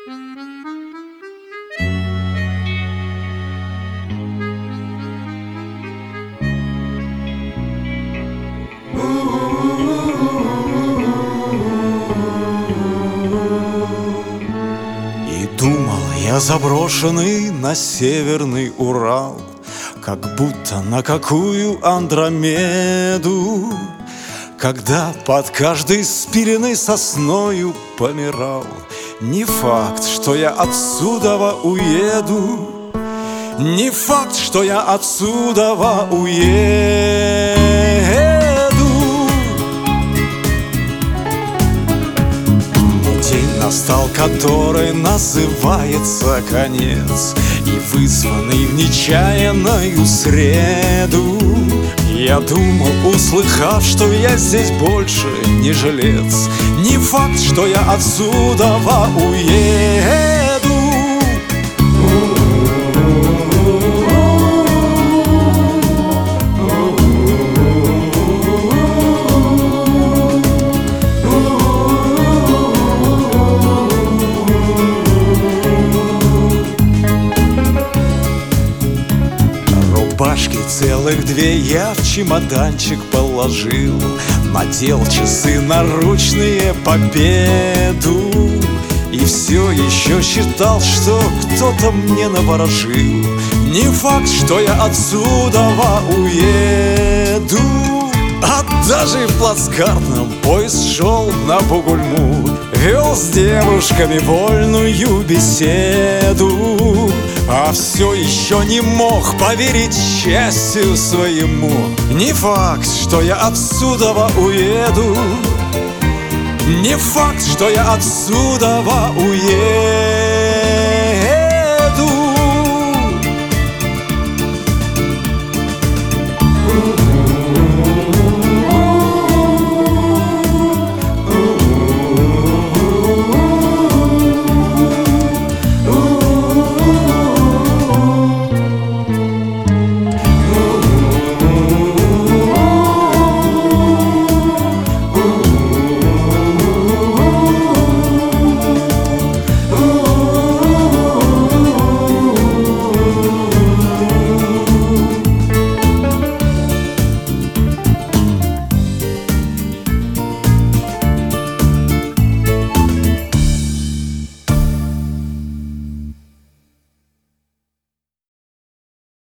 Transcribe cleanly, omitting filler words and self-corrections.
И думал я, заброшенный на северный Урал, как будто на какую Андромеду, когда под каждой спиленной сосною помирал. Не факт, что я отсюда уеду, не факт, что я отсюда уеду. Но день настал, который называется конец, и вызванный в нечаянную среду. Я думал, услыхав, что я здесь больше не жилец, не факт, что я отсюда уеду. Рубашки целых две я в чемоданчик положил, надел часы наручные Победу, и все еще считал, что кто-то мне наворожил. Не факт, что я отсюда уеду. А даже в плацкартном поезд шел на Бугульму, вел с девушками вольную беседу, а все еще не мог поверить счастью своему. Не факт, что я отсюда уеду, не факт, что я отсюда уеду.